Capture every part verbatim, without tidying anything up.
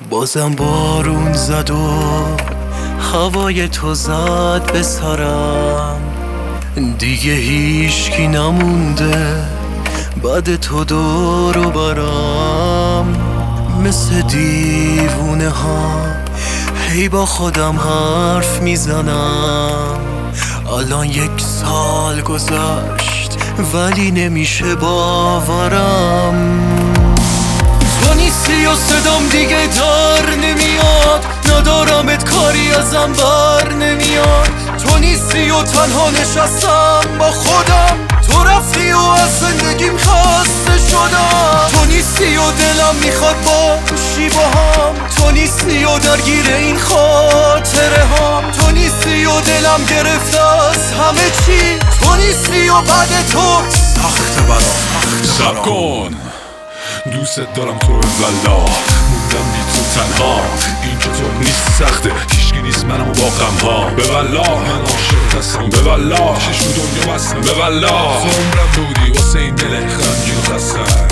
بازم بارون زد و هوای تو زد به سرم، دیگه هیچکی نمونده بعد تو دور و برم. مثل دیوونه ها هی با خودم حرف میزنم، الان یک سال گذشت ولی نمیشه باورم. تو نیستی و صدام دیگه در نمیاد، ندارمت کاری ازم بر نمیاد. تو نیستی و تنها نشستم با خودم، تو رفتی و از زندگیم خسته شدم. تو نیستی و دلم میخواد باشی با هم، تو نیستی و درگیر این خاطره هم. تو نیستی و دلم گرفته از همه چی، تو نیستی و بعد تو سخت برام. سب کن دوست دارم تو والله، موندم بی تو تنها. این که تو نیست سخته، هیچکی نیست منم با غم ها. به والله من عاشق هستم، به والله چشم دنیا بستم، به والله تو عمرم بودی واسه این دل غمگین و خستم.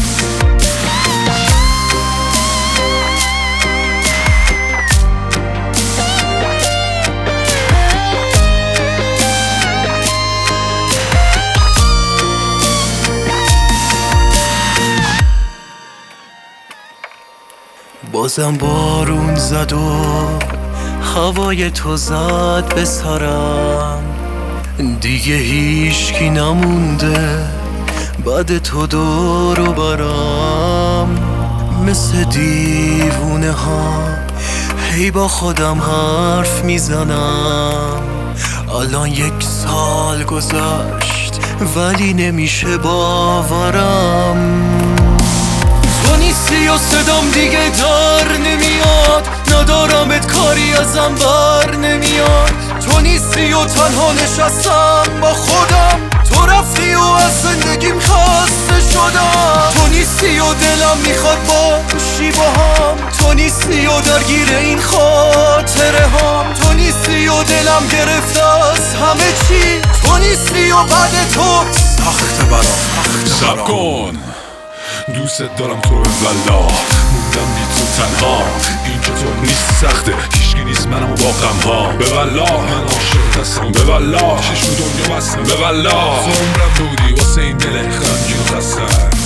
بازم بارون زد و هوای تو زد به سرم، دیگه هیچکی نمونده بعد تو دور و برم. مثل دیوونه ها هی با خودم حرف میزنم، الان یک سال گذشت ولی نمیشه باورم. تو نیستی و صدام دیگه در نمیاد، ندارمت کاری ازم بر نمیاد. تو نیستی و تنها نشستم با خودم، تو رفتی و از زندگیم خسته شدم. تو نیستی و دلم میخواد باشی با هم، تو نیستی و درگیر این خاطره هم. تو نیستی و دلم گرفته از همه چی، تو نیستی و بعد تو سخت برام. سب کن دوست دارم تو والله، موندم بی تو تنها. این که تو نیست سخته، هیچکی نیست منم با غم ها. به والله من عاشق هستم، به والله چشم دنیا بستم، به والله تو عمرم بودی واسه این دل غمگین و خستم.